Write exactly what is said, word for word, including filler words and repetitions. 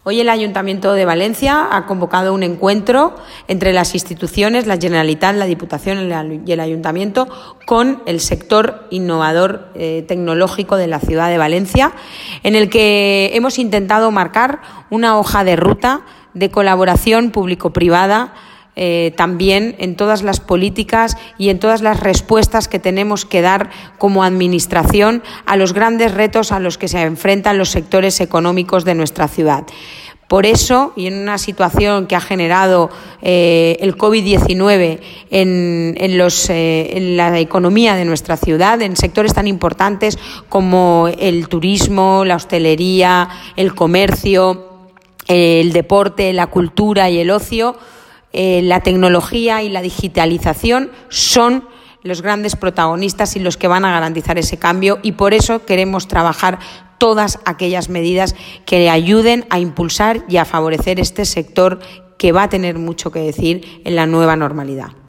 Hoy el Ayuntamiento de Valencia ha convocado un encuentro entre las instituciones, la Generalitat, la Diputación y el Ayuntamiento, con el sector innovador eh, tecnológico de la ciudad de Valencia, en el que hemos intentado marcar una hoja de ruta de colaboración público-privada, Eh, también en todas las políticas y en todas las respuestas que tenemos que dar como Administración a los grandes retos a los que se enfrentan los sectores económicos de nuestra ciudad. Por eso, y en una situación que ha generado eh, el COVID diecinueve en, en, los, eh, en la economía de nuestra ciudad, en sectores tan importantes como el turismo, la hostelería, el comercio, el deporte, la cultura y el ocio, Eh, la tecnología y la digitalización son los grandes protagonistas y los que van a garantizar ese cambio, y por eso queremos trabajar todas aquellas medidas que ayuden a impulsar y a favorecer este sector que va a tener mucho que decir en la nueva normalidad.